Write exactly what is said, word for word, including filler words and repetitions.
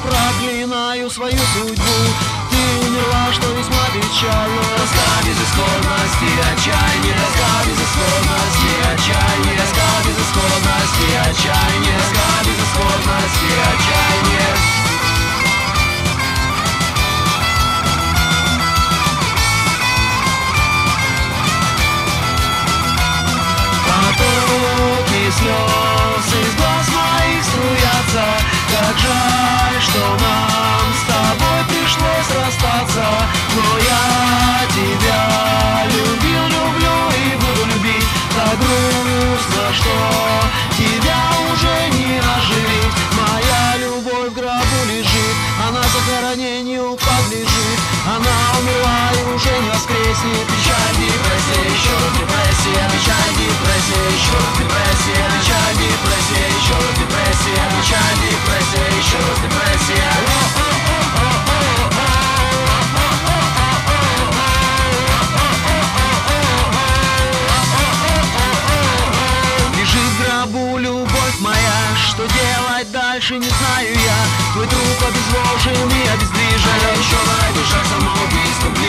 проклинаю свою судьбу. Ты умерла, что весьма печально. Тоска, безысходность и отчаяние. Тоска, безысходность и отчаяние. Тоска, безысходность и отчаяние. Тоска, безысходность и отчаяние. Потоки слез из глаз моих струятся. Как жаль, что нам с тобой пришлось расстаться. Но я тебя любил, люблю и буду любить. Так грустно, что тебя уже не оживить. Моя любовь в гробу лежит, она захоронению подлежит. Она умерла и уже не воскреснет. Печаль, депрессия, еще раз депрессия. Печаль, депрессия, еще раз депрессия. Печаль, депрессия, еще раз депрессия. Печаль, депрессия, еще раз депрессия. Лежит в гробу любовь моя, что делать дальше не знаю я. Твой труп обезвожен и обездвижен. А я еще на эту шаг самоубийством.